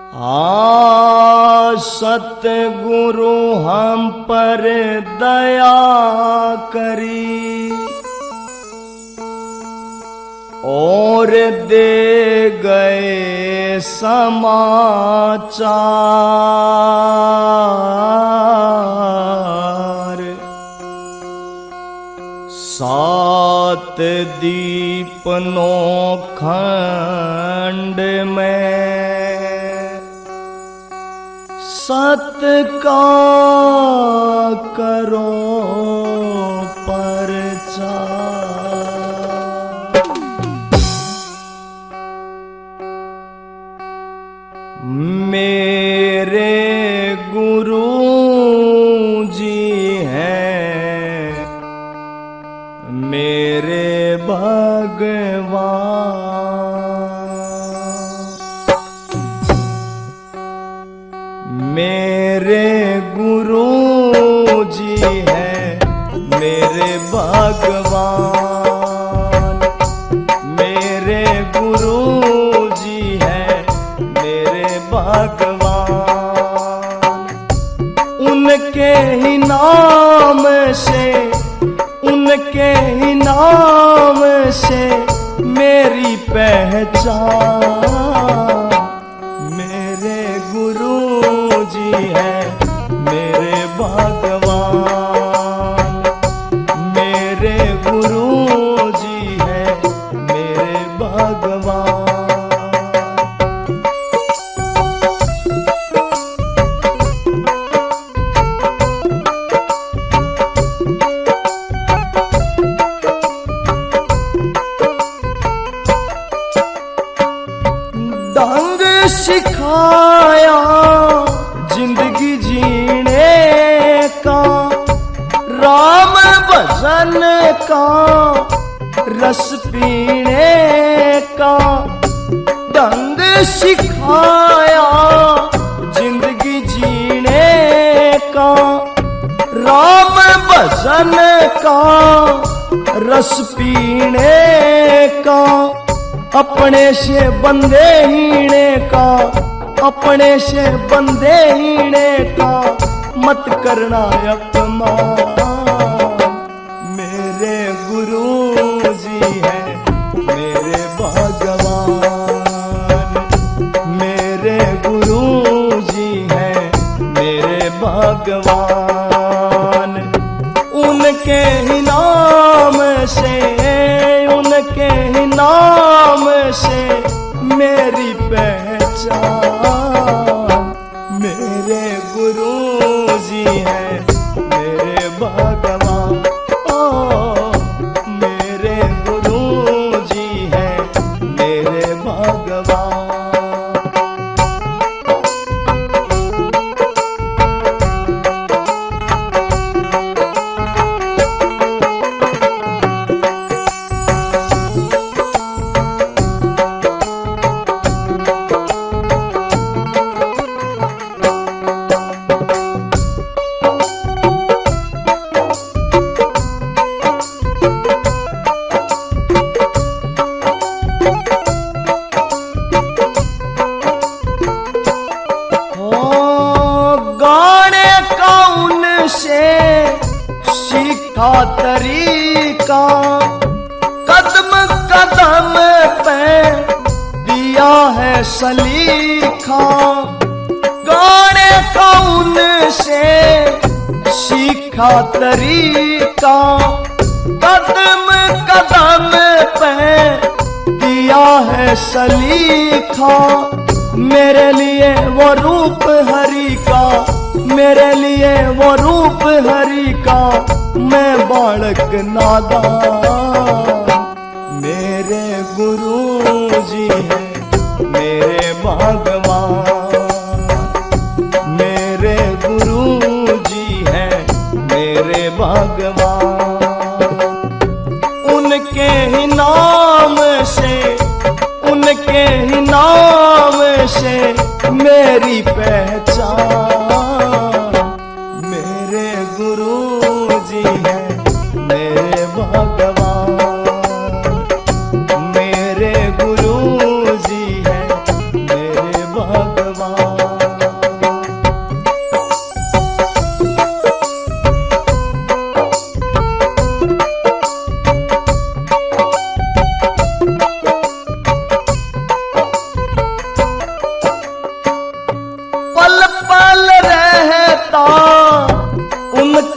सतगुरु हम पर दया करी और दे गए समाचार। 7 दीप 9 खंड में सत का करो प्रचार। मेरे गुरु जी हैं मेरे भगवान। मेरे गुरु जी हैं मेरे भगवान। मेरे गुरु जी हैं मेरे भगवान। उनके ही नाम से मेरी पहचान। मेरे गुरु जी हैं मेरे भगवान। मेरे गुरु जी हैं मेरे भगवान। ढंग सिखाया जिंदगी जीने का, राम भजन का रस पीने का। ढंग सिखाया जिंदगी जीने का, राम भजन का रस पीने का। अपने से बंदे हीने का, अपने से बंदे हीने का मत करना अपमान। मेरे गुरु जी हैं मेरे भगवान। मेरे गुरु जी हैं मेरे भगवान। उनके ही नाम से मेरी पहचान। मेरे गुरु जी हैं मेरे भगवान। ओ मेरे गुरु जी हैं मेरे भगवान। सीखा तरीका कदम कदम पे दिया है सलीखा। गाने कौन से सीखा तरीका कदम कदम पे दिया है सलीखा। मेरे लिए वो रूप हरि का, मेरे लिए वो रूप हरि का मैं बालक नादान। मेरे गुरु जी हैं मेरे भगवान। मेरे गुरु जी हैं मेरे भगवान। उनके ही नाम से मेरी पहचान। मेरे गुरु जी हैं मेरे भगवान। मेरे गुरु जी हैं मेरे भगवान।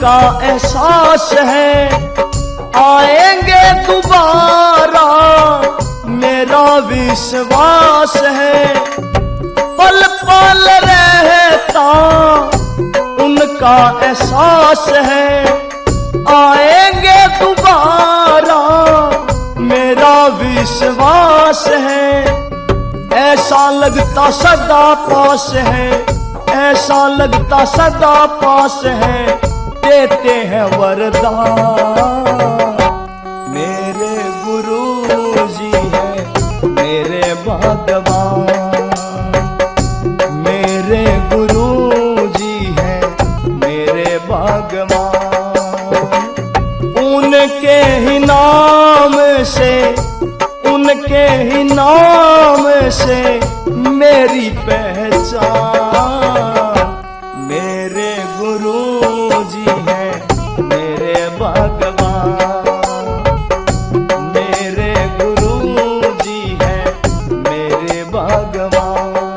उनका एहसास है, आएंगे दोबारा मेरा विश्वास है। पल पल रहता उनका एहसास है, आएंगे दोबारा मेरा विश्वास है। ऐसा लगता सदा पास है, ऐसा लगता सदा पास है, देते हैं वरदान। मेरे गुरु जी हैं मेरे भगवान, मेरे गुरु जी हैं मेरे भगवान। उनके ही नाम से, उनके ही नाम से मेरी पहचान। मेरे गुरु जी हैं मेरे भगवान, मेरे गुरु जी हैं मेरे भगवान।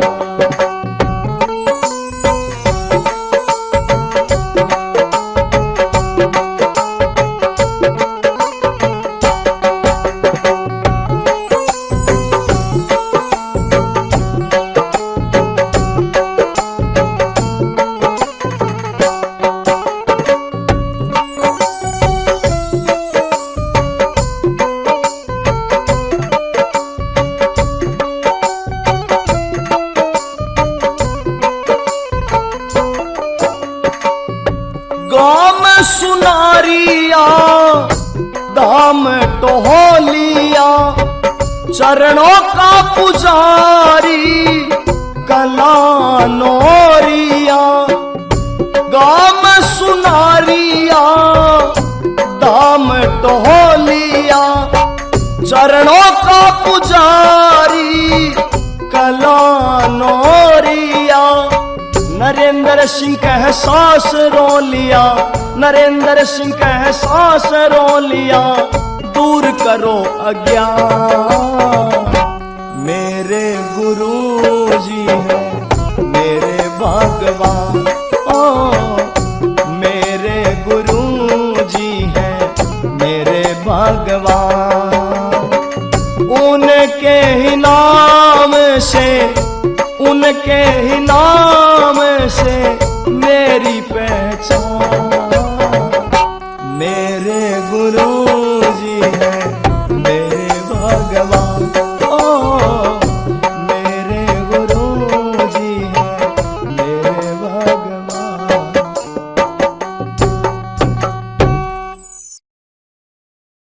गाम सुनारिया दाम टोलिया, चरणों का पुजारी कला नोरिया। गाम सुनारिया दाम टोलिया, चरणों का पुजारी कला नोरिया। नरेंद्र सिंह का एहसास रो लिया, नरेंद्र सिंह का एहसास रो लिया, दूर करो अज्ञान। मेरे गुरु जी हैं मेरे भगवान, ओ मेरे गुरु जी हैं मेरे भगवान। उनके ही नाम से, उनके ही नाम से